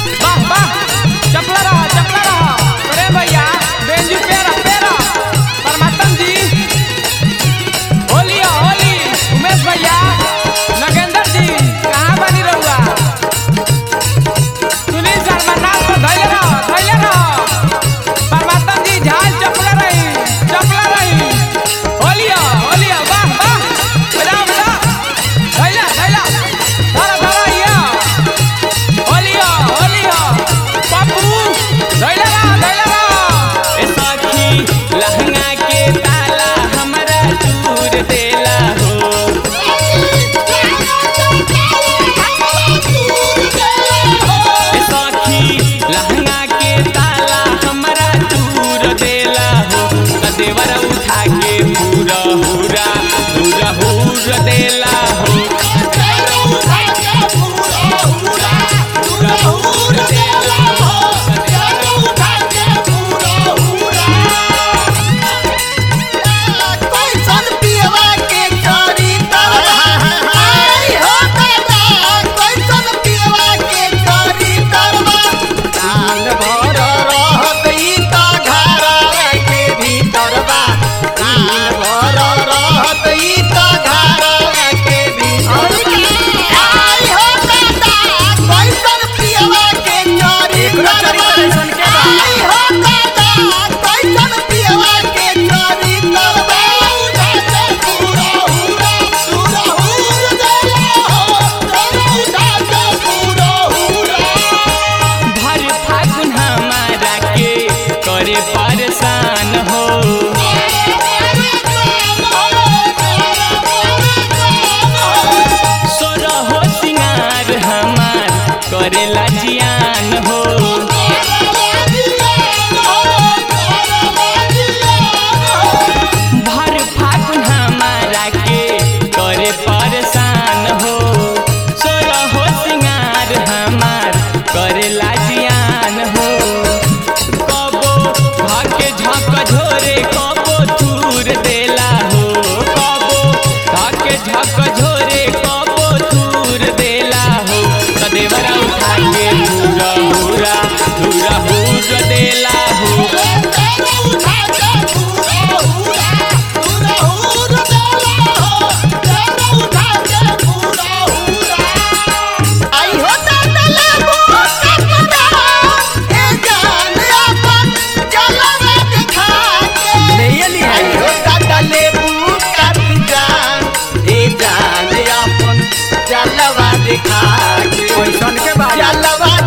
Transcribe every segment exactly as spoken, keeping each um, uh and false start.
वाह वाह चपला रहा चपला रहा। अरे भैया बेंजू पेरा पेरा परमात्म जी होली होली। उमेश भैया नगेंद्र जी कहाँ बनी रहुआ। सुनील शर्मा नाथ पर धैले रहो धैले रहो। परमात्म जी झाल चपला रही चपला रही। होली होली वाह वाह बजा बजा धैला धैला धरा धरा ये होली होली पप्पू धैला रहा धैला रहा। ए सखी लहंगा के ताला हमरा चूर देला हो। ए सखी लहंगा के ताला हमरा चूर देला हो। त देवरा उठा के पूरा हुरा हुरा हुर देला हो। भर फागुन हमारा के करे परेशान हो। सोरहो सिंगार हमार करेला जियान हो। भर फागुन हमारा के करे परेशान हो। सोरहो सिंगार हमार करेला जियान हो। कबो भाके झक झोरे कबो थूर देला हो। कबो भाके झक झोरे कबो थूर देला हो। त देवरा उठा के पूरा हुरा हुरा हुर देला हो। कैसन के बात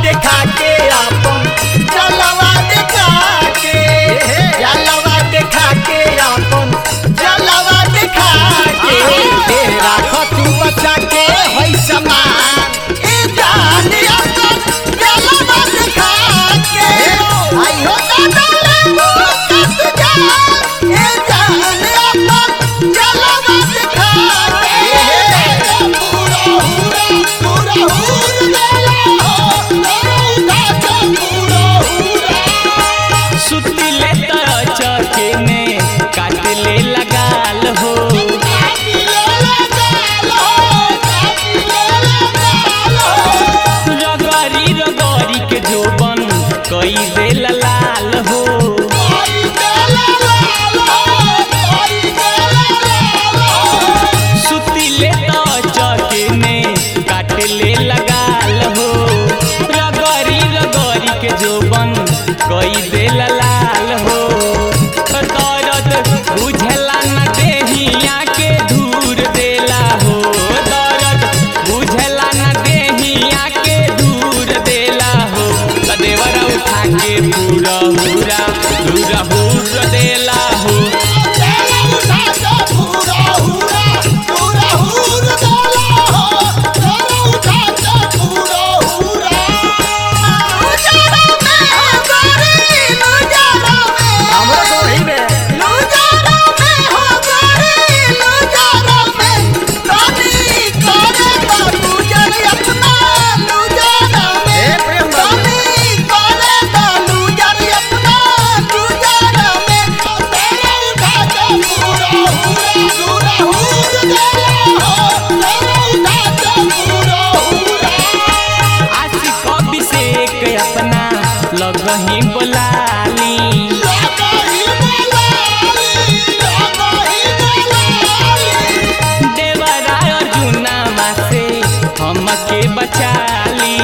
के अपना लगही बोलाली देवरा अर्जुनवा से हमके बचाली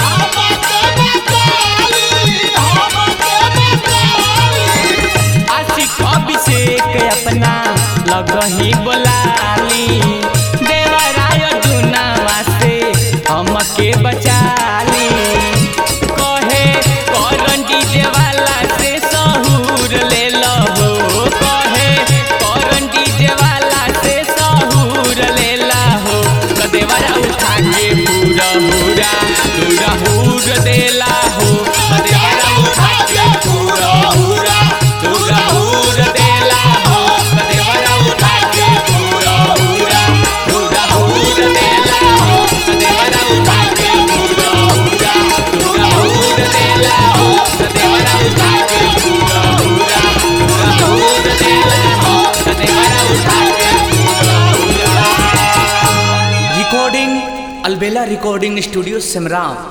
आशिक अभिषेक अपना लगही बोलाली देवरा अर्जुनवा से हमके बचाली कहे करन डीजे वाला से सहूर ले लहो कहे करन डीजे वाला से सहूर ले लहो देवरा उठा के पूरा पूरा पूरा हूर देला हो देवरा उठा के पूरा पूरा पूरा हूर देला हो देवरा उठा के पूरा पूरा पूरा हूर देला हो देवरा उठा के पूरा पूरा पूरा हूर देला हो देवरा उठा के पूरा पूरा पूरा हूर देला हो देवरा उठा के पूरा पूरा। Recording Albela recording studio Simra.